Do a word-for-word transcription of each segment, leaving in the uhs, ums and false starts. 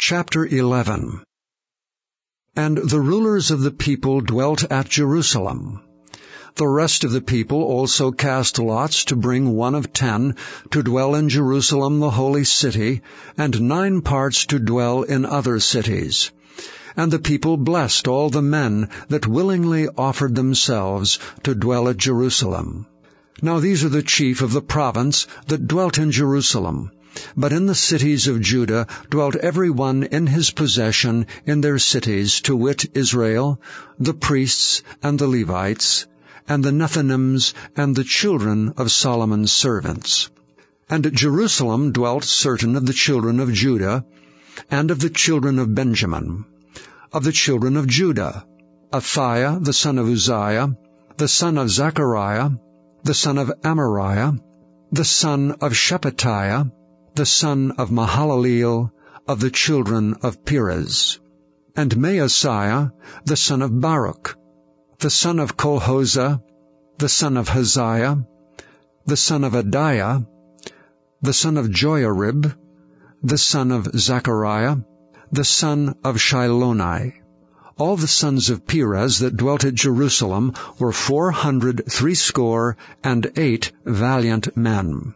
Chapter eleven. And the rulers of the people dwelt at Jerusalem. The rest of the people also cast lots to bring one of ten to dwell in Jerusalem the holy city, and nine parts to dwell in other cities. And the people blessed all the men that willingly offered themselves to dwell at Jerusalem. Now these are the chief of the province that dwelt in Jerusalem. But in the cities of Judah dwelt every one in his possession in their cities, to wit, Israel, the priests and the Levites, and the Nethinims and the children of Solomon's servants. And at Jerusalem dwelt certain of the children of Judah, and of the children of Benjamin. Of the children of Judah, Athiah the son of Uzziah, the son of Zechariah, the son of Amariah, the son of Shephatiah, the son of Mahalaleel, of the children of Perez. And Maaseiah, the son of Baruch, the son of Colhozeh, the son of Haziah, the son of Adiah, the son of Joiarib, the son of Zechariah, the son of Shiloni. All the sons of Perez that dwelt at Jerusalem were four hundred threescore and eight valiant men.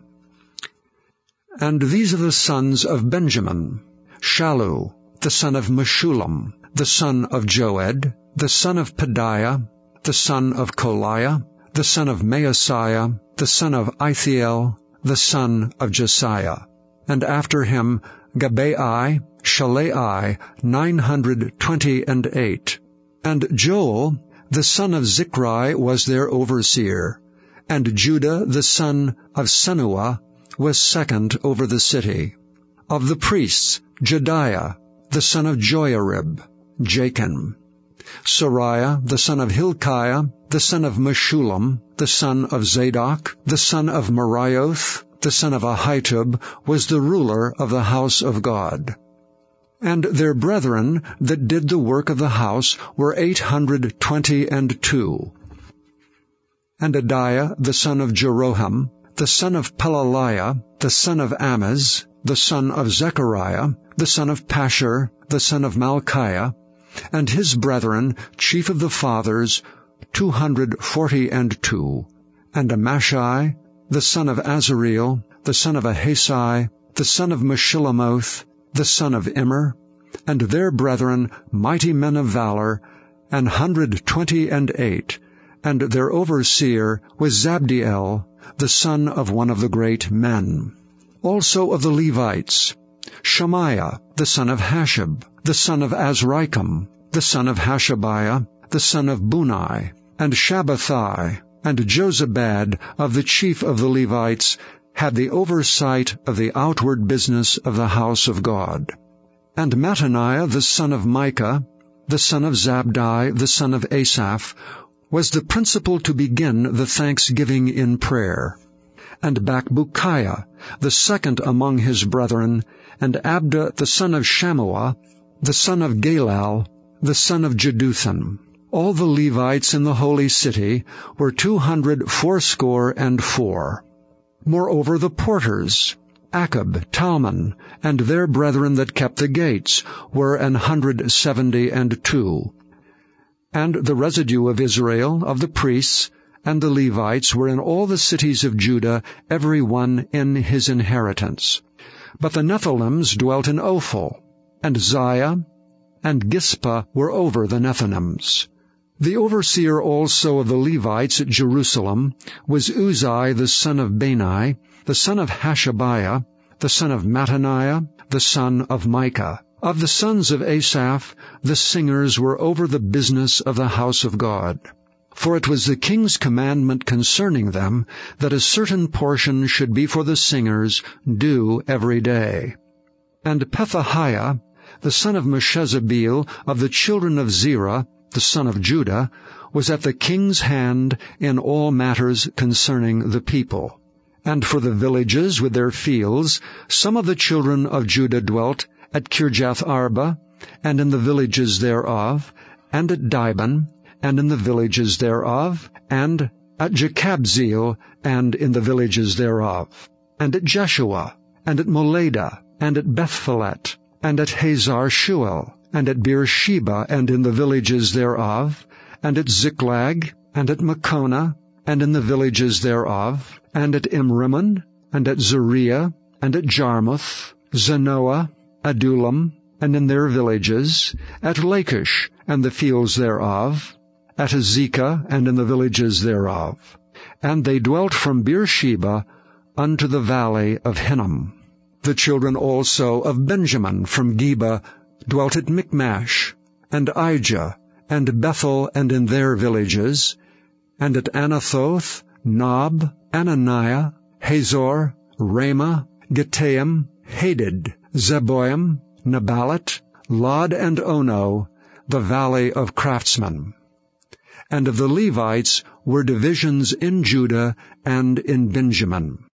And these are the sons of Benjamin: Shallu, the son of Meshullam, the son of Joed, the son of Pedaiah, the son of Koliah, the son of Maaseiah, the son of Ithiel, the son of Jesiah. And after him Gabai, Shalai, nine hundred twenty and eight. And Joel, the son of Zichri, was their overseer. And Judah, the son of Senuah, was second over the city. Of the priests, Jedaiah, the son of Joiarib, Jachin. Sariah, the son of Hilkiah, the son of Meshullam, the son of Zadok, the son of Marioth, the son of Ahitub, was the ruler of the house of God. And their brethren that did the work of the house were eight hundred twenty and two. And Adiah, the son of Jeroham, the son of Pelaliah, the son of Amaz, the son of Zechariah, the son of Pashur, the son of Malchiah, and his brethren, chief of the fathers, two hundred forty and two. And Amashai, the son of Azareel, the son of Ahasai, the son of Meshillemoth, the son of Immer, and their brethren, mighty men of valor, an hundred twenty and eight. And their overseer was Zabdiel, the son of one of the great men. Also of the Levites, Shemaiah, the son of Hashab, the son of Azrikam, the son of Hashabiah, the son of Bunai, and Shabbathai, and Jozabad of the chief of the Levites had the oversight of the outward business of the house of God. And Mattaniah the son of Micah, the son of Zabdi, the son of Asaph, was the principal to begin the thanksgiving in prayer. And Bakbukiah, the second among his brethren, and Abda the son of Shammua, the son of Galal, the son of Jeduthun. All the Levites in the holy city were two hundred fourscore and four. Moreover the porters, Akab, Talmon, and their brethren that kept the gates, were an hundred seventy and two. And the residue of Israel, of the priests, and the Levites were in all the cities of Judah, every one in his inheritance. But the Nethinims dwelt in Ophel, and Ziah, and Gispa were over the Nethinims. The overseer also of the Levites at Jerusalem was Uzzi the son of Bani, the son of Hashabiah, the son of Mattaniah, the son of Micah. Of the sons of Asaph, the singers were over the business of the house of God. For it was the king's commandment concerning them that a certain portion should be for the singers, due every day. And Pethahiah, the son of Meshezabeel, of the children of Zerah, the son of Judah, was at the king's hand in all matters concerning the people. And for the villages with their fields, some of the children of Judah dwelt at Kirjath Arba, and in the villages thereof, and at Dibon, and in the villages thereof, and at Jekabzeel, and in the villages thereof, and at Jeshua, and at Moladah, and at Bethphelet, and at Hazar Shual, and at Beersheba, and in the villages thereof, and at Ziklag, and at Makona, and in the villages thereof, and at Imrimmon, and at Zeriah, and at Jarmuth, Zanoah, Adullam, and in their villages, at Lachish, and the fields thereof, at Azekah, and in the villages thereof. And they dwelt from Beersheba unto the valley of Hinnom. The children also of Benjamin from Geba dwelt at Michmash, and Ijah, and Bethel, and in their villages, and at Anathoth, Nob, Ananiah, Hazor, Ramah, Gittaim, Hadid, Zeboim, Neballat, Lod, and Ono, the valley of craftsmen. And of the Levites were divisions in Judah and in Benjamin.